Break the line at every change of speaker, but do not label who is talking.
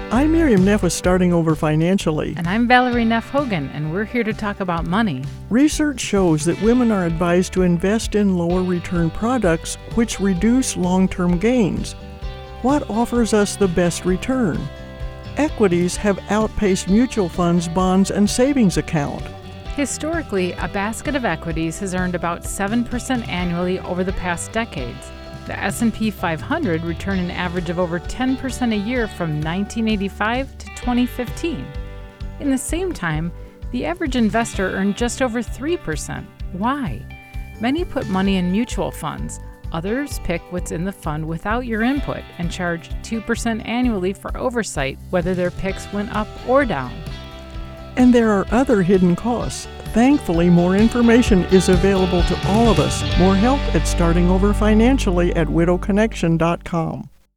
I'm Miriam Neff with Starting Over Financially.
And I'm Valerie Neff Hogan, and we're here to talk about money.
Research shows that women are advised to invest in lower return products which reduce long-term gains. What offers us the best return? Equities have outpaced mutual funds, bonds, and savings account.
Historically, a basket of equities has earned about 7% annually over the past decades. The S&P 500 returned an average of over 10% a year from 1985 to 2015. In the same time, the average investor earned just over 3%. Why? Many put money in mutual funds. Others pick what's in the fund without your input and charge 2% annually for oversight, whether their picks went up or down.
And there are other hidden costs. Thankfully, more information is available to all of us. More help at Starting Over Financially at widowconnection.com.